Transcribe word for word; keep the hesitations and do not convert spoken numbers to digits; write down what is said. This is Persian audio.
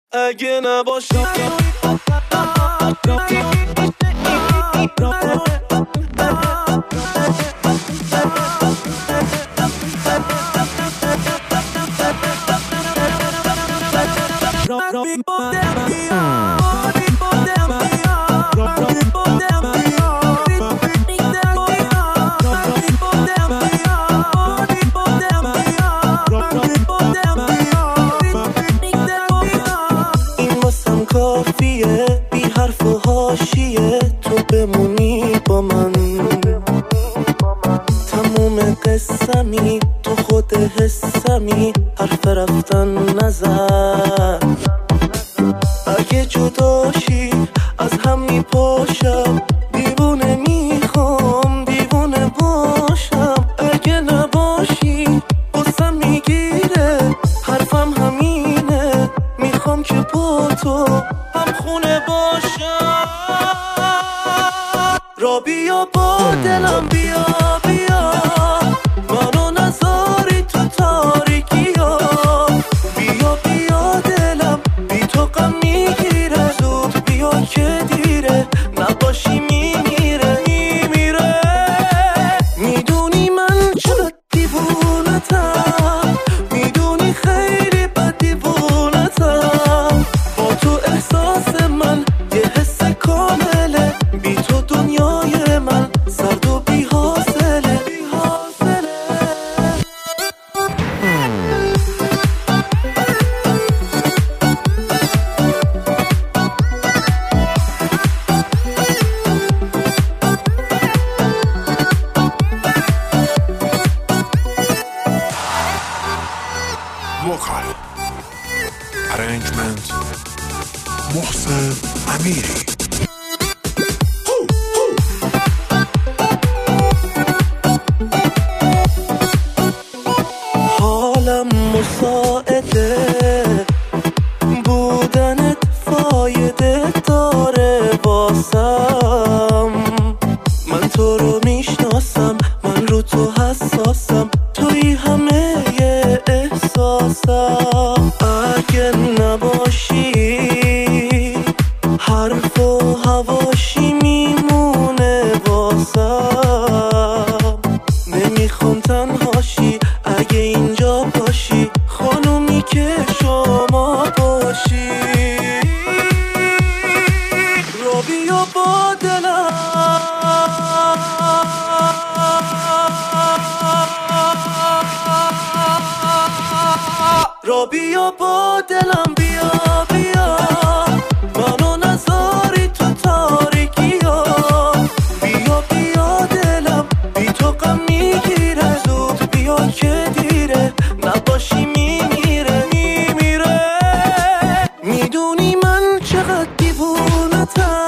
اگه نباشی کافیه بی حرف و حاشیه تو بمونی با من تموم قصمی تو خود حسمی حرف رفتن نزن اگه جداشی از هم میپاشم دیوونه میخوام دیوونه باشم اگه نباشی قصم میگیره حرفم همینه میخوام که با تو هم خونه باشم را بیا با دلم بیا بیا منو نذاری تو تاریکی ها بیا بیا دلم بی تو غم میگیره زود بیا که دیره نباشی میمیره میمیره میدونی من چقدر دیوونتم میدونی خیلی بد دیوونتم با تو احساس من یه حس کامله بی تو دنیای من سرد و بی حاصله بی حاصله وکال ارنجمنت محسن امیری حالم مساعده بودنت فایده داره واسم من تو رو میشناسم من رو تو حساسم توی همه احساسم اگه نباشی حرف و هواشی میمونه واسم نمیخوام تنهاشی اگه اینجا باشی خانومی که شما باشی رو بیا با دلم رو بیا با دلم بیا بیا منو نذاری تو تاریکی ها بیا بیا دلم بی تو غم میگیره زود بیا که دیره نباشی میمیره میمیره میدونی من چقدر دیوونتم